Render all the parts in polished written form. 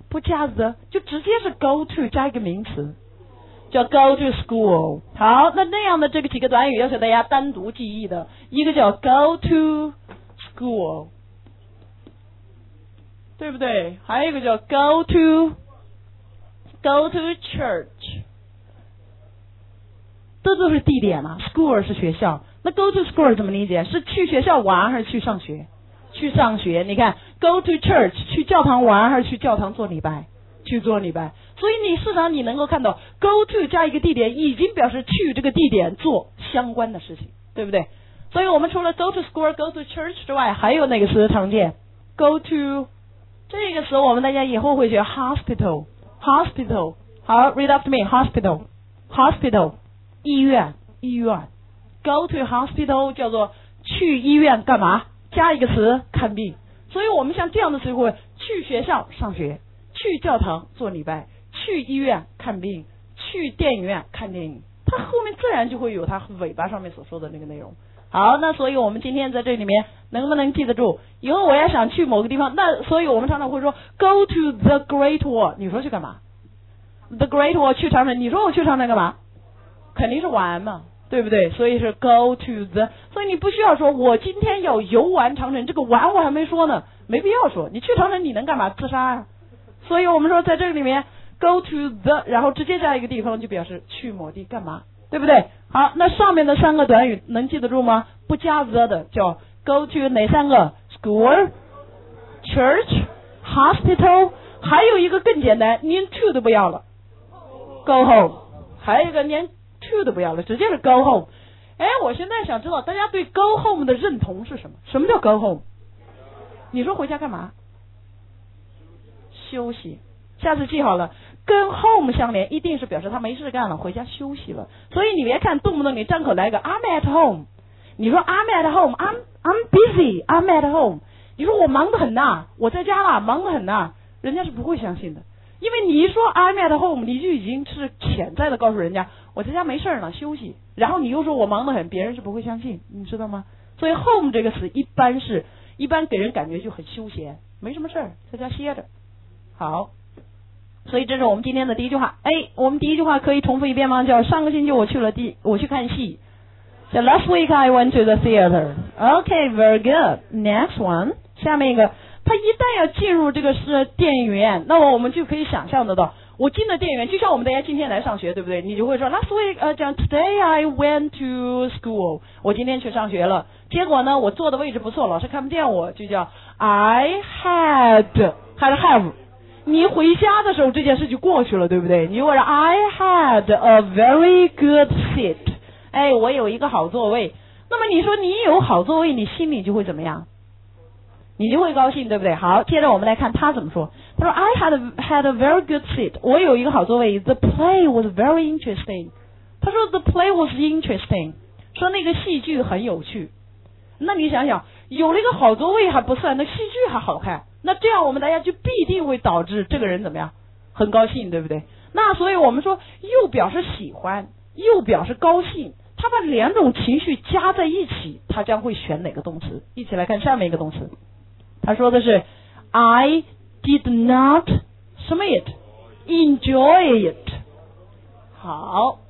不加 the， 就直接是 go to 加一个名词，叫 go to school。好，那样的这个几个短语要求大家单独记忆的，一个叫 go to school， 对不对？还有一个叫 go to church， 这都是地点嘛 ，school 是学校。那 go to school 怎么理解？是去学校玩还是去上学？去上学。你看 go to church 去教堂玩还是去教堂做礼拜？去做礼拜。所以你市场你能够看到 go to 加一个地点已经表示去这个地点做相关的事情，对不对？所以我们除了 go to school go to church 之外，还有哪个词常见？ go to 这个词我们大家以后会学 hospital。 好 read after me， hospital 医院。Go to hospital 叫做去医院干嘛？加一个词看病。所以我们像这样的词汇，去学校上学，去教堂做礼拜，去医院看病，去电影院看电影，它后面自然就会有它尾巴上面所说的那个内容。好，那所以我们今天在这里面能不能记得住？以后我要想去某个地方，那所以我们常常会说 go to the Great Wall， 你说去干嘛？ The Great Wall 去长城，你说我去长城干嘛？肯定是玩嘛，对不对？所以是 go to the， 所以你不需要说我今天要游玩长城，这个玩我还没说呢，没必要说。你去长城你能干嘛？自杀啊。所以我们说在这里面 go to the， 然后直接加一个地方就表示去某地干嘛，对不对？好，那上面的三个短语能记得住吗？不加 the 的叫 go to 哪三个？ school church hospital， 还有一个更简单，连 to 都不要了， go home， 还有一个连to 都不要了，直接是 go home。 我现在想知道大家对 go home 的认同是什么？什么叫 go home？ 你说回家干嘛？休息。下次记好了，跟 home 相连一定是表示他没事干了，回家休息了。所以你别看动不动你张口来个 I'm at home， 你说 I'm at home， I'm busy I'm at home， 你说我忙得很呐，我在家啦，忙得很呐，人家是不会相信的。因为你一说 I'm at home， 你就已经是潜在的告诉人家我在家没事呢，休息。然后你又说我忙得很，别人是不会相信，你知道吗？所以 home 这个词一般给人感觉就很休闲，没什么事儿，在家歇着。好，所以这是我们今天的第一句话。我们第一句话可以重复一遍吗？叫上个星期我去看戏。叫 Last week I went to the theater. Okay, very good. Next one， 下面一个。他一旦要进入这个是电影院，那么我们就可以想象得到，我进了电影院，就像我们大家今天来上学，对不对？你就会说 Last week， 讲 Today I went to school， 我今天去上学了。结果呢，我坐的位置不错，老师看不见我，就叫 I had 还是 have。你回家的时候这件事就过去了，对不对？你会说 I had a very good seat， 我有一个好座位。那么你说你有好座位，你心里就会怎么样？你就会高兴，对不对？好，接着我们来看他怎么说。他说 I had a very good seat， 我有一个好座位。 The play was very interesting， 他说 The play was interesting， 说那个戏剧很有趣。那你想想，有了一个好座位还不算，那戏剧还好看，那这样我们大家就必定会导致这个人怎么样？很高兴，对不对？那所以我们说又表示喜欢又表示高兴，他把两种情绪加在一起，他将会选哪个动词？一起来看下面一个动词。他说的是 I did not 什么 it enjoy it。 好，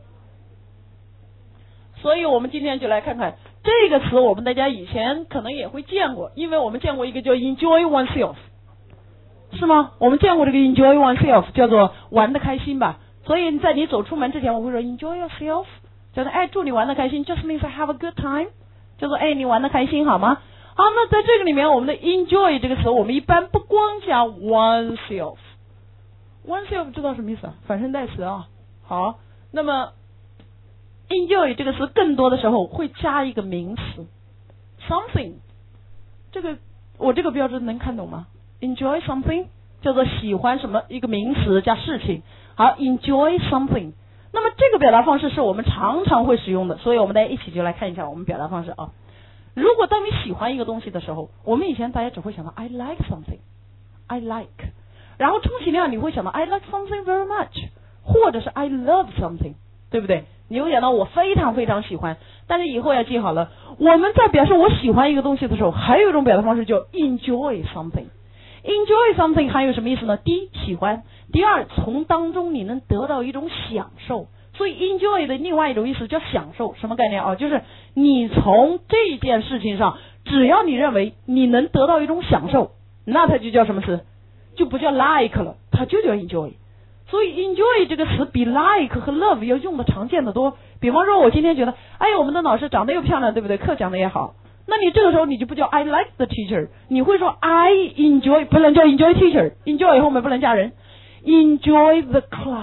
所以我们今天就来看看这个词，我们大家以前可能也会见过，因为我们见过一个叫 enjoy oneself， 是吗？我们见过这个 enjoy oneself 叫做玩得开心吧。所以在你走出门之前我会说 enjoy yourself， 叫做祝你玩得开心， just means have a good time， 叫做你玩得开心好吗？好，那在这个里面我们的 enjoy 这个词我们一般不光加 oneself 知道什么意思啊？反身代词啊。好，那么 enjoy 这个词更多的时候会加一个名词 something， 我这个标志能看懂吗？ enjoy something 叫做喜欢什么，一个名词加事情。好， enjoy something， 那么这个表达方式是我们常常会使用的，所以我们大家一起就来看一下我们表达方式啊。如果当你喜欢一个东西的时候，我们以前大家只会想到 I like something， I like， 然后充其量你会想到 I like something very much， 或者是 I love something， 对不对？你会想到我非常非常喜欢。但是以后要记好了，我们在表示我喜欢一个东西的时候，还有一种表达方式叫 enjoy something。 enjoy something 还有什么意思呢？第一，喜欢；第二，从当中你能得到一种享受。所以 enjoy 的另外一种意思叫享受，什么概念啊？就是你从这件事情上，只要你认为你能得到一种享受，那它就叫什么词？就不叫 like 了，它就叫 enjoy。所以 enjoy 这个词比 like 和 love 要用的常见的多。比方说我今天觉得，哎，我们的老师长得又漂亮，对不对？课讲的也好，那你这个时候你就不叫 I like the teacher， 你会说 I enjoy， 不能叫 enjoy teacher，enjoy 后面不能加人， enjoy the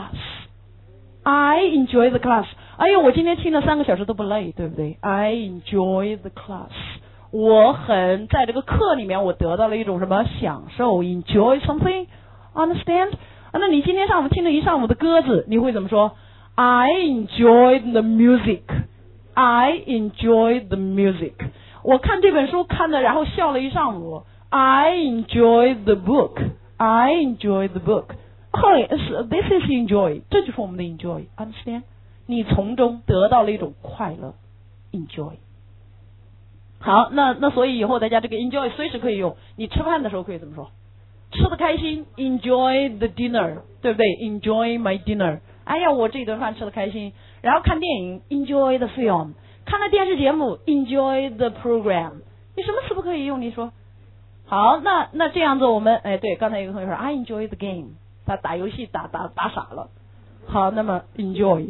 class。I enjoy the class。 哎呦，我今天听了3个小时都不累，对不对？ I enjoy the class。 我很在这个课里面我得到了一种什么享受， enjoy something， understand？ 那你今天上午听了一上午的歌子，你会怎么说？ I enjoy the music。 I enjoy the music。 我看这本书看的然后笑了一上午， I enjoy the book。 I enjoy the book。This is enjoy， 这就是我们的 enjoy， understand？ 你从中得到了一种快乐 enjoy。 好，那所以以后大家这个 enjoy 随时可以用，你吃饭的时候可以怎么说？吃得开心 enjoy the dinner， 对不对？ Enjoy my dinner， 哎呀我这顿饭吃得开心。然后看电影 enjoy the film， 看了电视节目 enjoy the program， 你什么词不可以用？你说好，那这样子我们对，刚才有个同学说 I enjoy the game，他打游戏打傻了。好，那么 enjoy，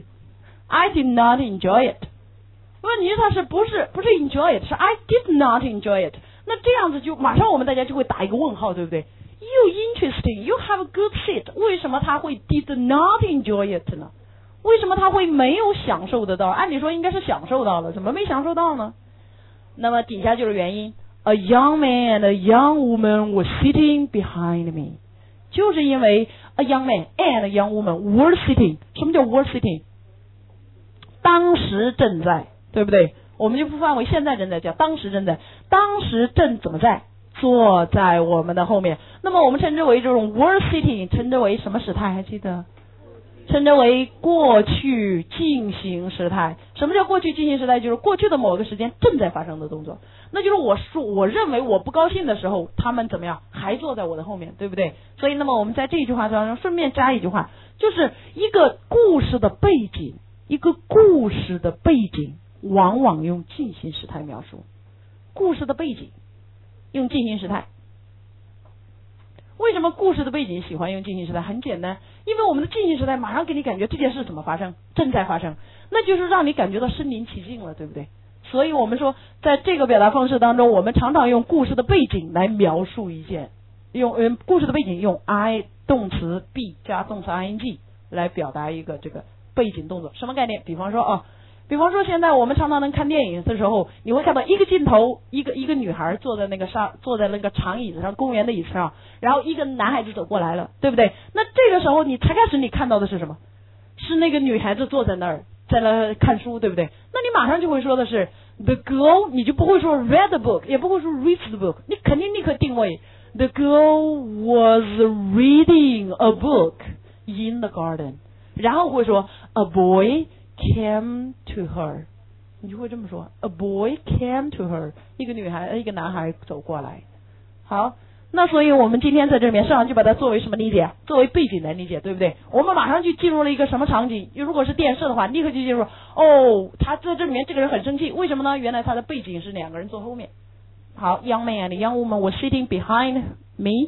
I did not enjoy it。 问题他是不是 enjoy it， 是 I did not enjoy it。 那这样子就马上我们大家就会打一个问号，对不对？ You interesting， you have a good seat， 为什么他会 did not enjoy it 呢？为什么他会没有享受得到？按理说应该是享受到了，怎么没享受到呢？那么底下就是原因。 A young man and a young woman were sitting behind me，就是因为 a young man and a young woman were sitting。 什么叫 were sitting？ 当时正在，对不对？我们就不范围现在正在，叫当时正在。当时正怎么在？坐在我们的后面。那么我们称之为这种 were sitting， 称之为什么时态？还记得？称之为过去进行时态。什么叫过去进行时态？就是过去的某个时间正在发生的动作。那就是我认为我不高兴的时候，他们怎么样？还坐在我的后面，对不对？所以那么我们在这一句话当中顺便加一句话，就是一个故事的背景，一个故事的背景往往用进行时态描述。故事的背景用进行时态。为什么故事的背景喜欢用进行时态？很简单，因为我们的进行时态马上给你感觉这件事怎么发生，正在发生，那就是让你感觉到身临其境了，对不对？所以我们说在这个表达方式当中，我们常常用故事的背景来描述一件，用故事的背景用 I 动词 be 加动词 ing 来表达一个这个背景动作。什么概念？比方说现在我们常常能看电影的时候，你会看到一个镜头，一个女孩坐在那个长椅子上，公园的椅子上，然后一个男孩子走过来了，对不对？那这个时候你才开始你看到的是什么？是那个女孩子坐在那儿在那看书，对不对？那你马上就会说的是 the girl， 你就不会说 read the book， 也不会说 reads the book， 你肯定立刻定位 the girl was reading a book in the garden， 然后会说 a boy came to her， 你就会这么说 a boy came to her， 一个男孩走过来。好，那所以我们今天在这里面上就把它作为什么理解？作为背景来理解，对不对？我们马上就进入了一个什么场景？如果是电视的话，立刻就进入他在这里面这个人很生气，为什么呢？原来他的背景是两个人坐后面。好， young man and young woman were sitting behind me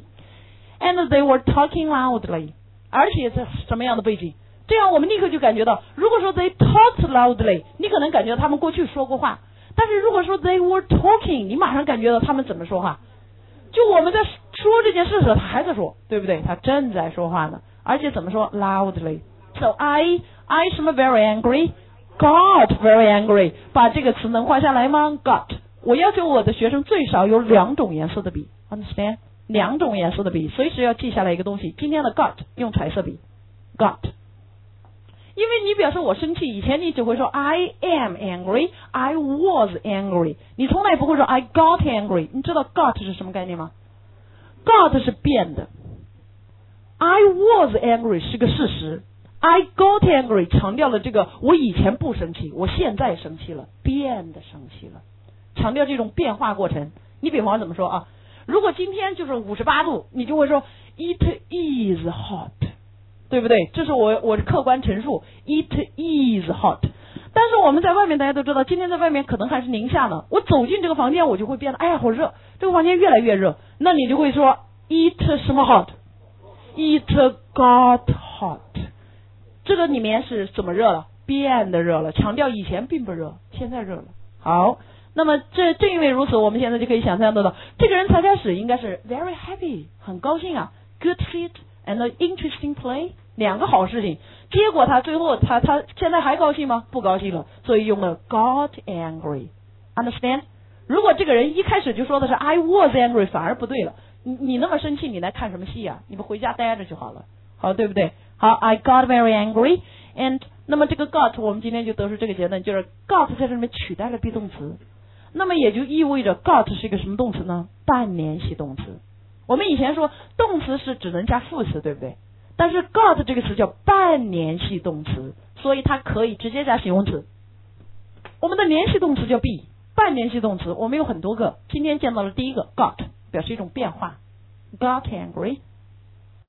and they were talking loudly， 而且是什么样的背景？这样我们立刻就感觉到，如果说 they talked loudly， 你可能感觉到他们过去说过话，但是如果说 they were talking， 你马上感觉到他们怎么说话。就我们在说这件事的时候，他还在说，对不对？他正在说话呢，而且怎么说 loudly。 So I 什么 very angry， got very angry， 把这个词能画下来吗？ got。 我要求我的学生最少有2种颜色的笔， understand？ 2种颜色的笔，随时要记下来一个东西。今天的 got 用彩色笔 got，因为你表示我生气，以前你只会说 I am angry， I was angry， 你从来不会说 I got angry。 你知道 got 是什么概念吗？ got 是变的， I was angry 是个事实， I got angry 强调了这个我以前不生气，我现在生气了，变得生气了，强调这种变化过程。你比方怎么说啊？ 如果今天就是58度，你就会说 it is hot， 对不对？这是我客观陈述 it is hot。但是我们在外面大家都知道，今天在外面可能还是零下呢，我走进这个房间我就会变得哎呀好热，这个房间越来越热，那你就会说 it 什么 hot， it got hot。 这个里面是怎么热了？变得热了，强调以前并不热，现在热了。好，那么正因为如此，我们现在就可以想象得到，这个人才开始应该是 very happy， 很高兴啊 ，good fit and interesting play， 2个好事情。结果他最后他现在还高兴吗？不高兴了，所以用了 got angry。Understand？ 如果这个人一开始就说的是 I was angry， 反而不对了。你那么生气，你来看什么戏啊？你不回家待着就好了，好，对不对？好 ，I got very angry and 那么这个 got 我们今天就得出这个结论，就是 got 在这里面取代了 be 动词，那么也就意味着 got 是一个什么动词呢？半联系动词。我们以前说动词是只能加副词，对不对？但是 got 这个词叫半联系动词，所以它可以直接加形容词。我们的联系动词叫 be， 半联系动词我们有很多个，今天见到了第一个 got， 表示一种变化 ，got angry